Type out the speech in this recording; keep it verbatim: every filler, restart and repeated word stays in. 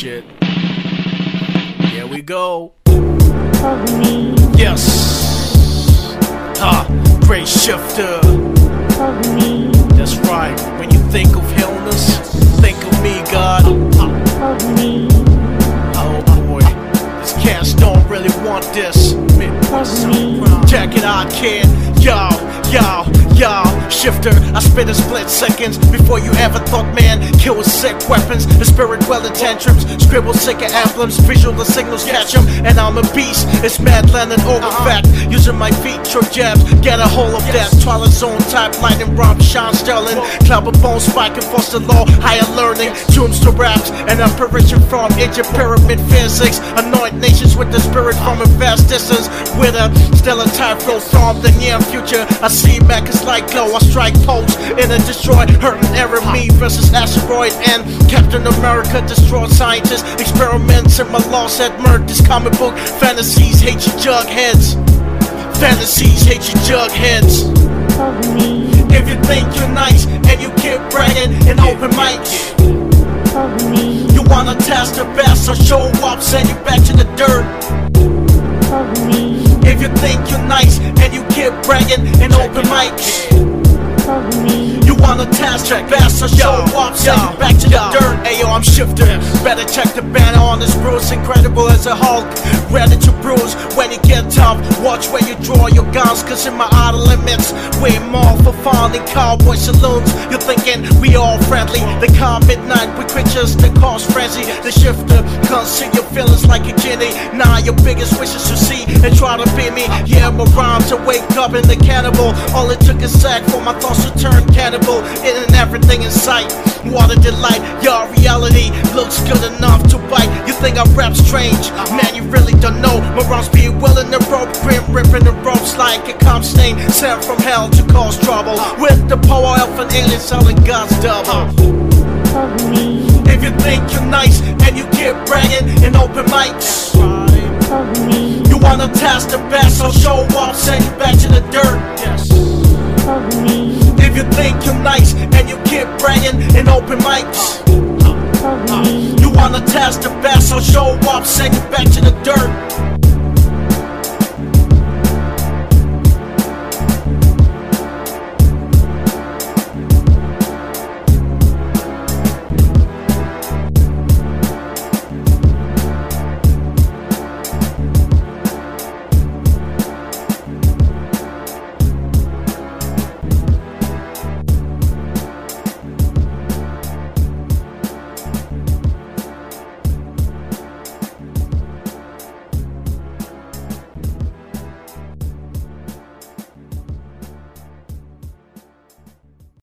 shit. Here we go. Of me, Yes. Ha, Great Shifter. of me, That's right. When you think of illness, think of me, God. of me, Oh boy, these cats don't really want this. of me, Check it out, kid. Yo, yo, yo, Shifter. I spit in split seconds before you ever thought man kill with sick weapons. The spirit well in tantrums, scribble sick emblems, visual the signals catch 'em, and I'm a beast. It's mad landing over fact, using my feet, short jabs, get a hold of that. Twilight zone type, lightning romp, Sean Sterling, club of bone spiking, foster law, higher learning, tunes to raps, and apparition from ancient pyramid physics. Anoint nations with the spirit from a vast distance, with a stellar type flow from the near future. I see Mechas like glow, I strike pose in a destroy, hurting error me versus asteroid, and Captain America destroyed scientists, experiments in my lost at murder. This comic book fantasies hate you jugheads, fantasies hate you jugheads. of me, If you think you're nice and you keep bragging in open mics, of me, you wanna test the best, so show up, send you back to the dirt. of me, If you think you're nice and you keep bragging in open mics, of me, you wanna test the best, so show up, send you back to the dirt. Ayo, I'm Shifter. Better check the banner on this Bruce, incredible as a Hulk, ready to bruise when you get tough. Watch where you draw your guns, cause in my outer limits, way more for fun in cowboy saloons. You're thinking we all friendly, they come midnight with creatures that cause frenzy. The Shifter can't see your feelings like a genie. Nah, your biggest wishes to see and try to be me. Yeah, my rhymes to wake up in the cannibal. All it took is sack for my thoughts to turn cannibal. In and everything in sight, what a delight. Your reality looks good enough to bite. You think I rap strange, man, you really don't know. My rhymes be willing to rope, grim ripping the ropes like a comp stain sent from hell to cause trouble. With the power of an alien selling God's double. of me, If you think you're nice and you keep bragging in open mics, of me, you wanna test the best, so show up, send you back to the dirt. of me, If you think you're nice and you keep bragging in open mics, of me, you wanna test the best, so show up, send you back to the dirt.